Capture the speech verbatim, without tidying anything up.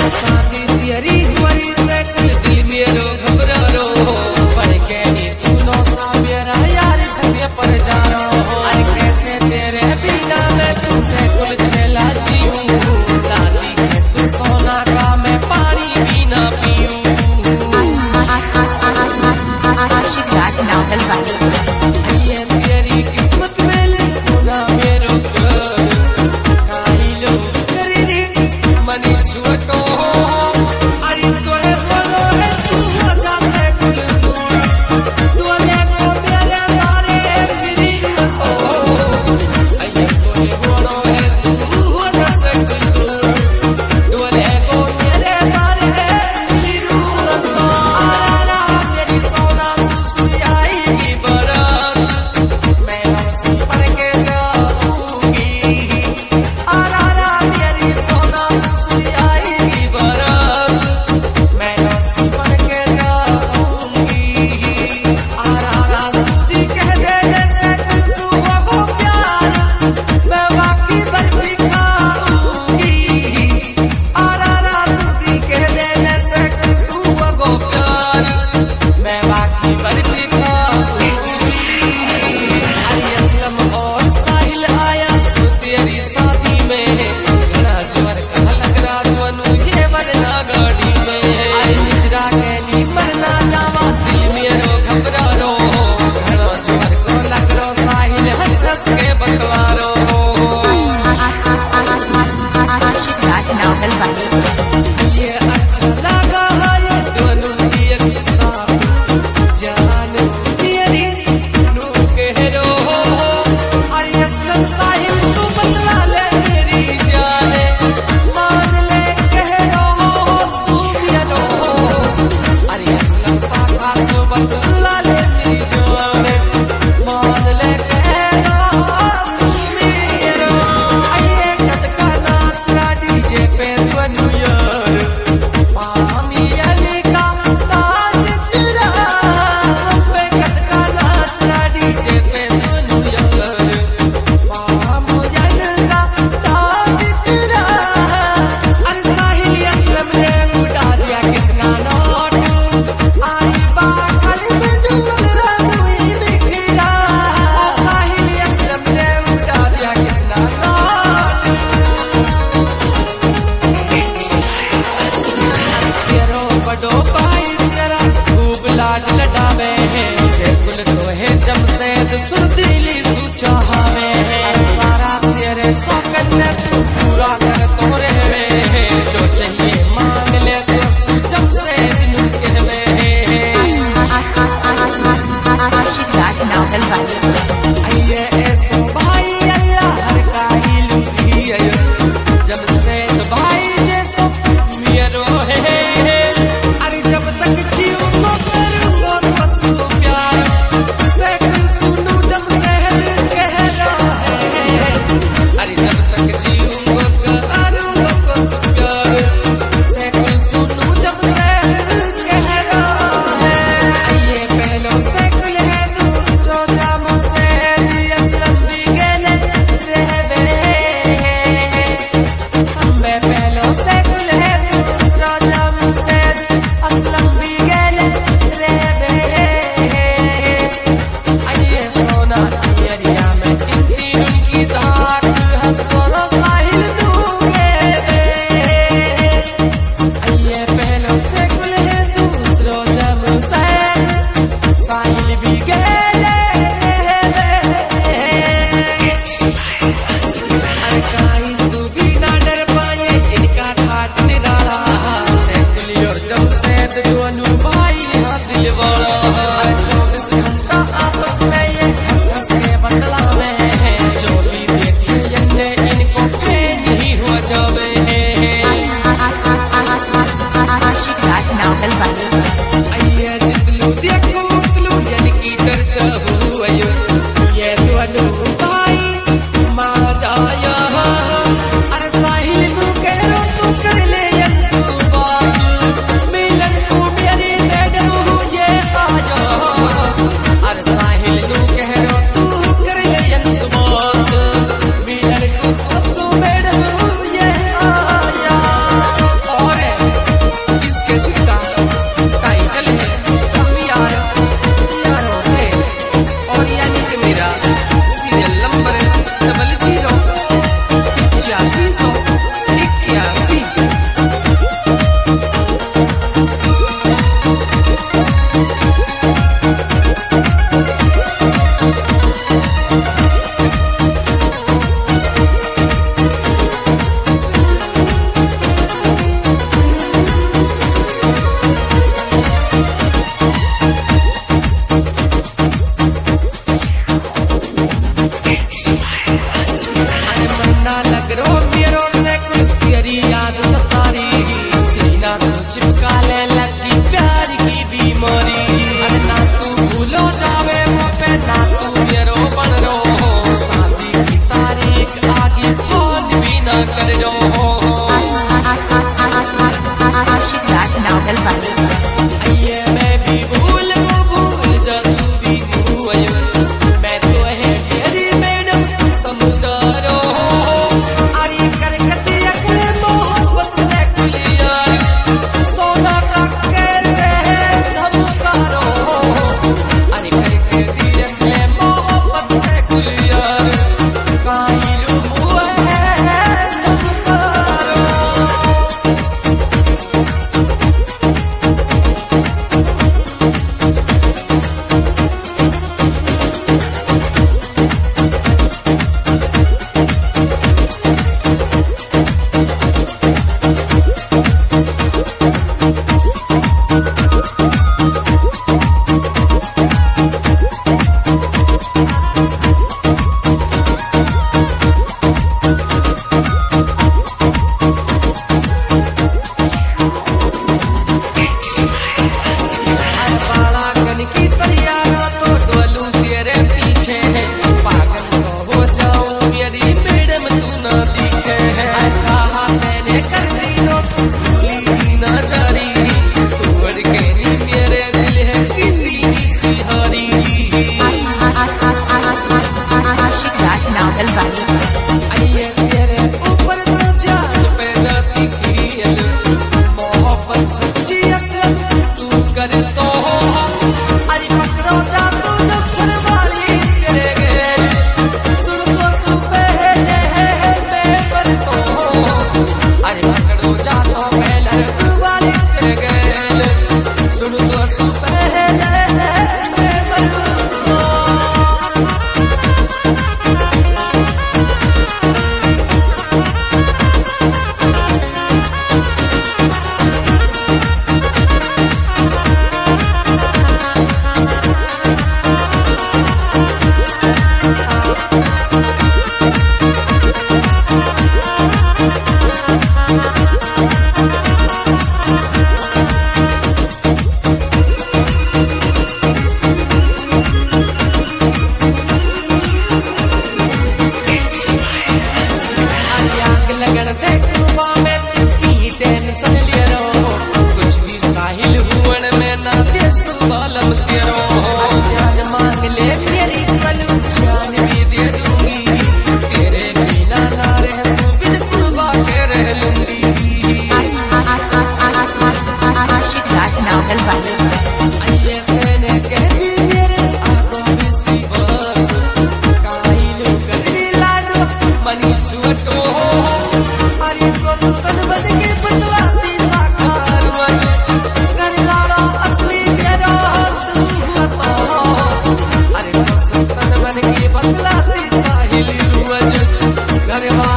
शादी तेरी हुई से कुल दिल मेरो घबरा रो पर के नी तू नो सा मेरा यार भगे पर जा रो अरे कैसे तेरे बिना मैं तुझसे कुल छेला जीऊं दादी के तू सोना का मैं पानी भी ना पीऊं आशिक राज नावल वाली ये तेरी किस्मत में लिखो ना मेरो काहिलो करे रे मनी छुटो अरे तोरे बोलो है तू मजा से कुल दूर तोरे को मेरे मारे फिरी मतो अये तोरे बोलो है तू मजा से कुल दूर तोरे को मेरे मारे फिरी मतो आरा मेरी सोना तू सुई आएगी बरात मैं हमसे पर के जाऊंगी आरा मेरी सोना तू सुई आएगी बरात मैं हमसे पर के जाऊंगी आरा सूदी कह देने से तू वो प्यार मैं बाकी बर्फी खाऊंगी आरा सूदी कह देने से तू वो प्यार मैं बाकी बर्फी खाऊंगी अरे असलम और साहिल आया सो तेरी शादी में घना जोर का लग रहा दोनों जेवर ना गाड़ी में अरे निजरा के नी मरना जावा दिल मेरो घबरा रो घना जोर को लग रो साहिल हंस हंस के बतवारो आशिक राज नावल वाली ये अच्छा लगा है ये दोनों की एक साथ जान तेरी नू कह रो अरे असलम साहिल तू बतला ले मेरी जाने मान ले कह रो सुमिया रो अरे असलम साखा सो बतला ले मेरी जाने मान ले कह रो सुमिया रो अये कटका नाच रा डीजे पे दोनों यार सोचा तो पहले वाली तेरे गैल सुन तो तू पहले लगन देखूबा में तिकी टेंशन लियो रो कुछ भी साहिल हुवन में ना दे सुबालम तेरो जान मांग ले मेरी कलू जान भी दे दूंगी तेरे बिना ना रह बिन कुर्बा के रह लूंगी आशिक राज नावल वाली आइए कहने कह दी मेरे आगो बिसी बस काइलो कर लाडो मनी छुटो Got